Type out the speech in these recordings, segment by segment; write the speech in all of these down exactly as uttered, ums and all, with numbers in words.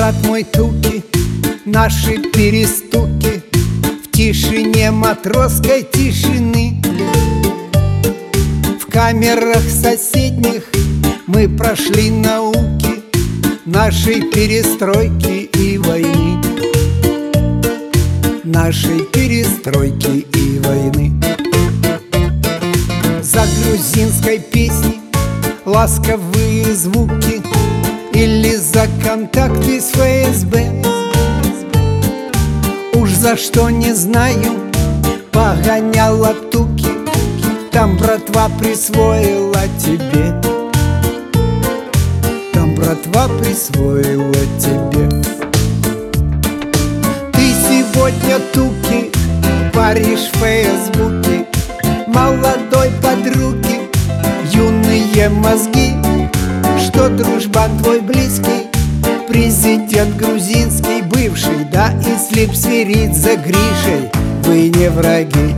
брат мой Туки, наши перестуки в тишине матросской тишины. В камерах соседних мы прошли науки нашей перестройки и войны, нашей перестройки и войны. За грузинской песней ласковые звуки или за контакты с ФСБ, уж за что не знаю, погоняла Туки, там братва присвоила тебе, там братва присвоила тебе. Ты сегодня, Туки, паришь в Фейсбуке молодой подруги юные мозги, что дружбан твой близкий президент грузинский бывший, да и Слипсвиридзе Гришей, вы не враги.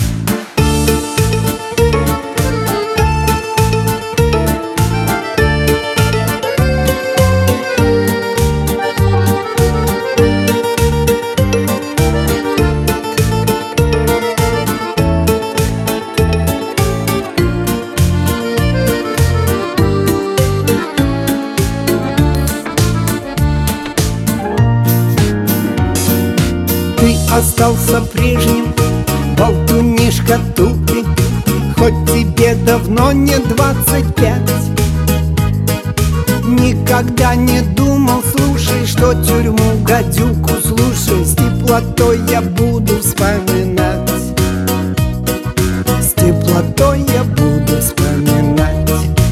Ты остался прежним, болтунишка Туки, хоть тебе давно не двадцать пять. Никогда не думал, слушай, что тюрьму гадюку, слушай, с теплотой я буду вспоминать, с теплотой я буду вспоминать.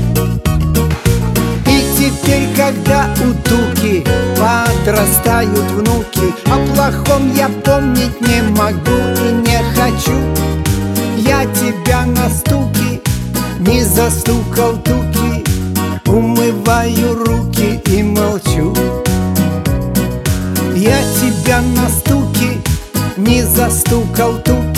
И теперь, когда у Туки подрастают внуки, о плохом я помнить не могу и не хочу. Я тебя на стуки не застукал, Туки, умываю руки и молчу. Я тебя на стуки не застукал, Туки,